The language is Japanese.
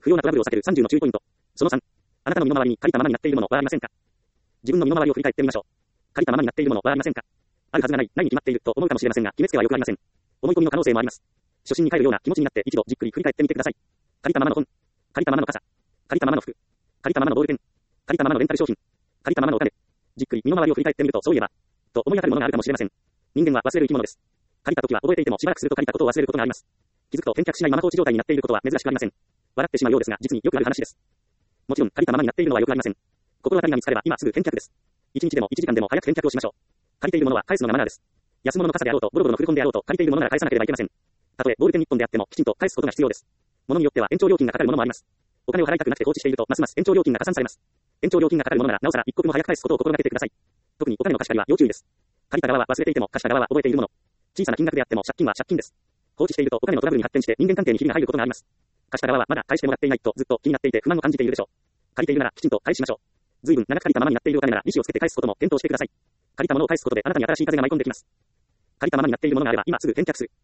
不要なトラブルを避ける30の注意ポイント。その3。あなたの身の回りに借りたままになっているものはありませんか？自分の身の回りを振り返ってみましょう。借りたままになっているものはありませんか？あるはずがない、ないに決まっていると思うかもしれませんが、決めつけはよくありません。思い込みの可能性もあります。初心に帰るような気持ちになって一度じっくり振り返ってみてください。借りたままの本。借りたままの傘。借りたままの服。借りたままのボールペン。借りたままのレンタル商品。借りたままのお金。じっくり身の回りを振り返ってみると、そういえば、と思い当たるものがあるかもしれません。人間は忘れる生き物です。借りた時は覚えていてもしばらくすると借りたことを忘れることがあります。気づくと返却しないまま放置状態になっていることは珍しくありません。笑ってしまうようですが、実によくある話です。もちろん借りたままになっているのはよくありません。心当たりが見つかれば今すぐ返却です。1日でも1時間でも早く返却をしましょう。借りているものは返すのがマナーです。安物の傘であろうとボロボロのフルコンであろうと借りているものなら返さなければいけません。たとえボールペン1本であってもきちんと返すことが必要です。物によっては延長料金がかかるものもあります。お金を払いたくなくて放置しているとますます延長料金が加算されます。延長料金がかかるものならなおさら一刻も早く返すことを心がけてください。特にお金の貸し借りは要注意です。借りた側は忘れていても貸した側は覚えているもの。小さな金額であっても借金は借金です。放置しているとお金のトラブルに発展して人間関係にひびが入ることがあります。貸した側はまだ返してもらっていないとずっと気になっていて不満を感じているでしょう。借りているならきちんと返しましょう。随分長く借りたままになっているお金なら利子をつけて返すことも検討してください。借りたものを返すことであなたに新しい風が舞い込んできます。借りたままになっているものがあれば今すぐ返却する。